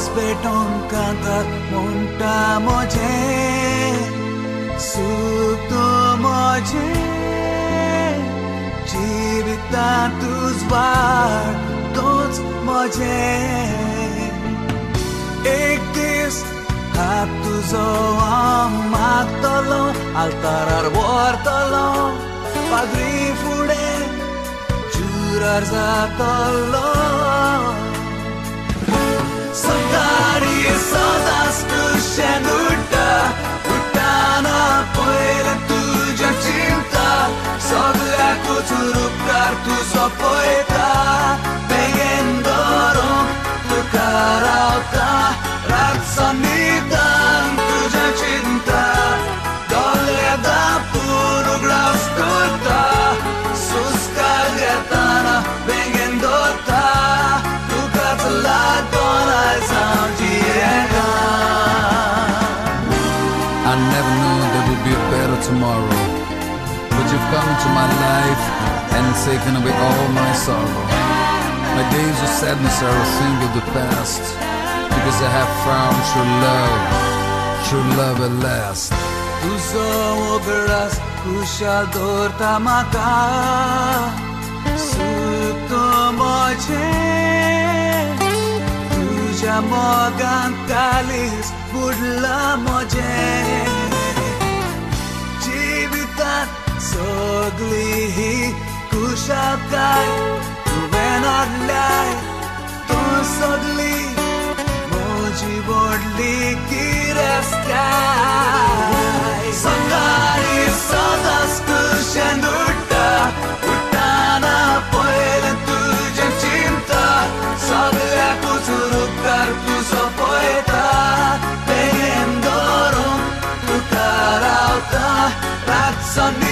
भेटून कांतात म्हणटा म्हजें सूख तूं म्हजें जिवितांत तूंच वाड तूंच म्हजें एक दीस हात तुजो हांव मागतलो आल्तारार व्हरतलो पाद्री फुडें जुरार जातलो सकाळी सदांच कुशें उठ्ठाना पयलें तुज्या चिंता सगळ्याकूच उपकार तुजो पळयता बेगीन धरूंक तुका रावता रातचो न्हिदन तुज्या चिंता दोळे धांपून उगडास करता सुस्काळ घेतना बेगीन दवरता तुकाच लागून आयज हांव जियेता I never knew there would be a better tomorrow, but you've come into my life and taken away all my sorrow. My days of sadness are a thing of the past, because I have found true love at last. तुजो उगडास खुशाल दवरता म्हाका सूख तूं म्हजें तुज्या मोगान कालीस बुडलां म्हजें जिवितांत सगळी ही खुशालकाय तुवें हाडल्याय तूं सगळी म्हजी व्हडली गिरेस्तकाय सकाळी सदांच कुशें उठ्ठाना पयलें तुजें चिंता सगळ्याकूच उपकार तुजो पळयता बेगीन धरूंक तुका रावता रातचो